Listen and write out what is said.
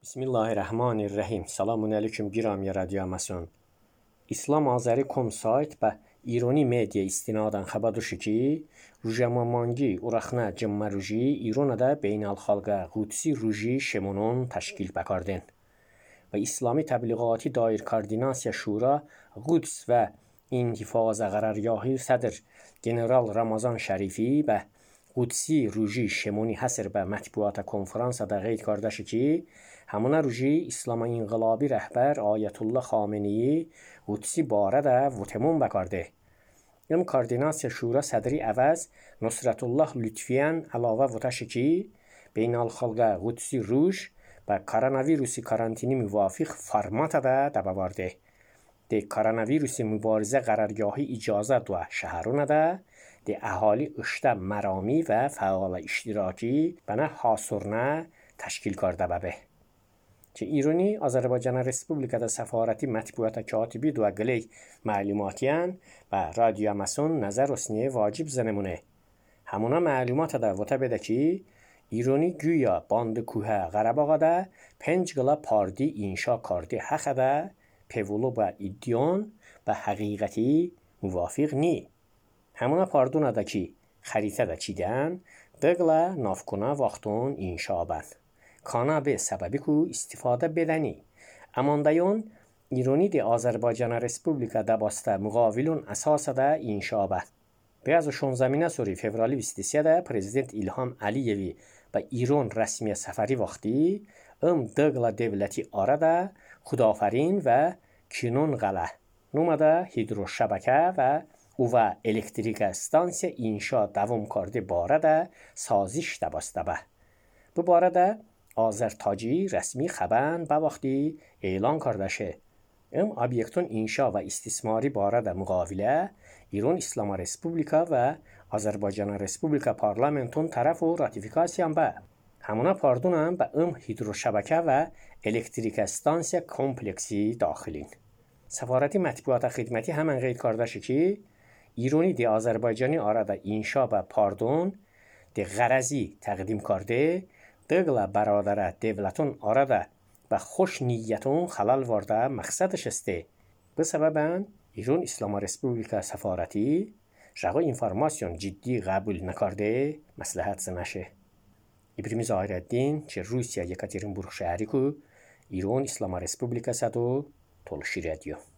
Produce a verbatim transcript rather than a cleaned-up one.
Bismillahirrahmanirrahim. Selamun aleyküm giramiya radyomasyon. İslam Azəri kom sayt və İroni media istinadan xəbəduşu ki, rujamamangi uraxna cəmmə ruji İronada beynəlxalqa qudsi ruji şemonun təşkil bəkardin. Və İslami təbliğati dair koordinasiya şura Quds və intifaza qərargahı sədr General Ramazan Şərifi və Qudsi ruji şemoni həsr və mətbuata konferansada qeyd kardaşı ki, همونا روژی اسلام انقلابی رهبر آیت الله خامنه‌ای قدسی باره ده وتمون بکارده. ام کاردیناسیا شورا صدری عوض نصرت الله لطفیان علاوه وتشی کی بین الخلق قدسی روش و کاراناویروسی کارانتینی موافق فرمات ده دباورده. ده کاراناویروسی مبارزه قرارگاهی اجازه دو شهرونه ده ده اهالی اشته مرامی و فعال اشتراکی بنا حاصرنه تشکیل کرده ببه. که ایرانی آذربایجان رسپوبلیکada سفارتی مطبوعات کاتبی دو گلی معلوماتیان و رادیو مسون نظر اسنیه واجب زنمونه. همونا معلومات دا وطا بده که ایرانی گویا باند کوه غرباغا دا پنج گلا پاردی انشا کارده حق دا پیولو با ایدیون و حقیقتی موافق نی. همونا پاردونا دا که خریطه دا چیدن دگلا نافکونا وقتون انشا بند. کانا به سببی که استفاده بدنی. اماندایون ایرانی دی آذربایجان رسپوبلیکا دباسته مقاولون اساس ده انشا بد. به از شانزده سوری فوریه بیست و سه ده پرزیدنت ایلهام علیوی و ایران رسمی سفری وقتی ام دگلا دولتی آره ده خدافرین و کینون غله نومده هیدرو شبکه و او و الکتریک استانسی انشا دوام کرده باره ده سازش دباسته به. به باره ده آذرتاجی رسمی خبرن با وقتی اعلان کرده شه. ام ابیکتون انشا و استثماری باره ده مقاوله ایران اسلام رسپوبلیکا و آذربایجان رسپوبلیکا پارلمنتون طرف و راتیفیکاسیون به. همونا پاردون هم به ام هیدرو شبکه و الکتریک استانسی کمپلکسی داخلین. سفارتی مطبوعات خدمتی همان قید کرده شه که ایرانی دی آذربایجانی آره ده انشا و پاردون دی غرضی تقدیم کرده دگلا برادر دولتون آرده و خوش نیتون خلال وارده مقصدش استه. به سببن ایران اسلام رسپوبلیکا سفارتی رقا اینفارماسیون جدی قبول نکرده مصلحت زنشه. ابراهیم ظاهرالدین چه روسیه یکاترینبورگ شهری که ایران اسلام رسپوبلیکا صدو تولشی رادیو.